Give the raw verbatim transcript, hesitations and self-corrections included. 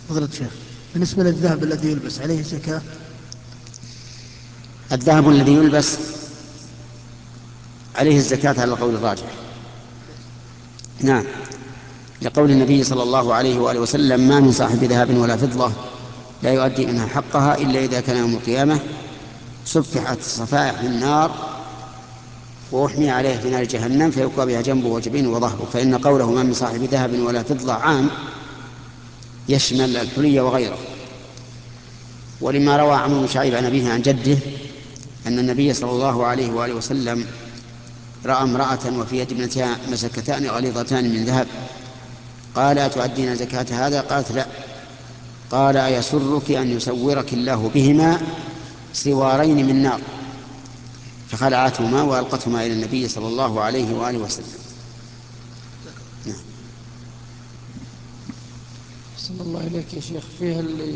فضيلة الشيخ، بالنسبة للذهب الذي يلبس عليه زكاة؟ الذهب الذي يلبس عليه الزكاة على القول الراجح. نعم، لقول النبي صلى الله عليه وآله وسلم: ما من صاحب ذهب ولا فضة لا يؤدي منها حقها إلا إذا كان يوم القيامة سفحت صفائح النار وأحمي عليه في نار جهنم فيكوى بها جنبه وجبينه وظهره. فإن قوله ما من صاحب ذهب ولا فضة عام يشمل الحلي وغيره. ولما روى عمرو بن شعيب عن أبيه عن جده أن النبي صلى الله عليه وآله وسلم رأى امرأة وفي يد ابنتها مسكتان غليظتان من ذهب، قال: أتؤدين زكاة هذا؟ قالت: لا. قال: أيسرك أن يسورك الله بهما سوارين من نار؟ فخلعتهما وألقتهما إلى النبي صلى الله عليه وآله وسلم. نعم. صلى الله إليك يا شيخ. فيه اللي